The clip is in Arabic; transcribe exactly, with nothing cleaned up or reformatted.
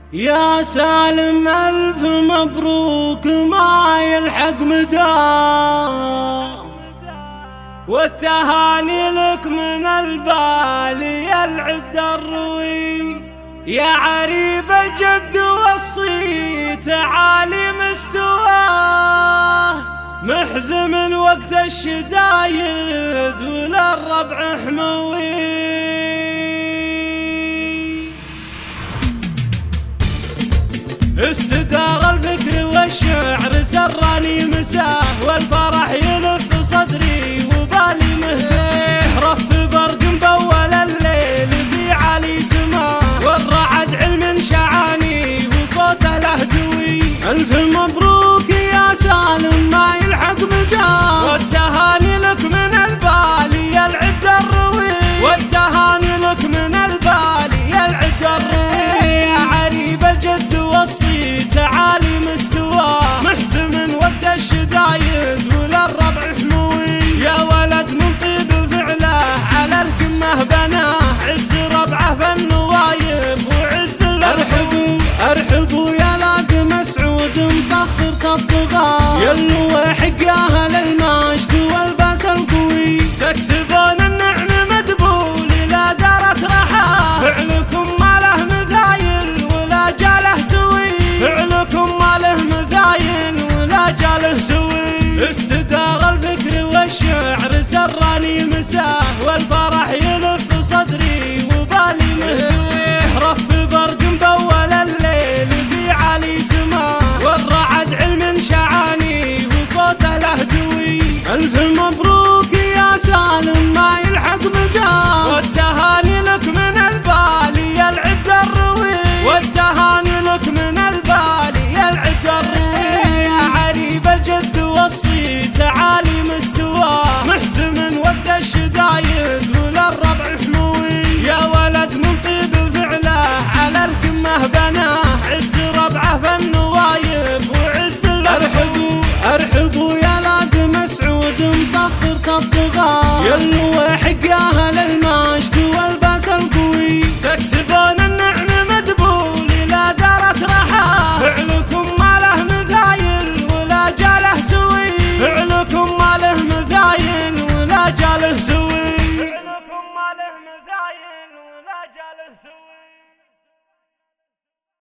يا سالم ألف مبروك ما يلحق مداه، والتهاني لك من البالي العد الروي. يا عريب الجد والصي تعالي مستواه، محزم وقت الشدايد وللربع حموي. استدار الفكر والشعر سراني مساه، والفرح يلف صدري وبالي مهتيه. رف برق مبول الليل في علي سماه، والرعد علم شعاني وصوته له دوي. ألف مبروك يا سالم ما يلحق مداه، والتهاني لك من البالي العد الروي. والتهاني لك من البالي العد الروي. يا عريب الجد والصي تعالي مستواه، محزم وقت الشدايد وللربع حموي. يا ولد من طيب فعله على القمه بناه، عز ربعه فالنوايب وعز الارحبوا. ارحبوا يا لاق مسعود مسخر كالطغاه، يلو حق اهل المجد والباس القوي. تكسبون النعم مدبول لا دارت رحاه، فعلكم ما له مثايل ولا جاله سوي. فعلكم ما له مثايل ولا جاله سوي. استدار الفكر والشعر سراني مساه، والفرح يلف صدري وبالي مهتويه. رف برق مبول الليل في علي سماه، والرعد علم شعاني وصوته له دوي. ألف مبروك يا سالم ما يلحق مداه، والتهاني لك من البالي العد الروي. والتهاني لك من البالي العد الروي. يا عريب الجد والصي تعالي مستواه، محزم وقت الشدايد وللربع حموي. يا ولد من طيب فعله على القمه بناه، عز ربعه فالنوايب وعز الارحبوا. ارحبوا يا لاق مسعود مسخر كالطغاه، يلو حق اهل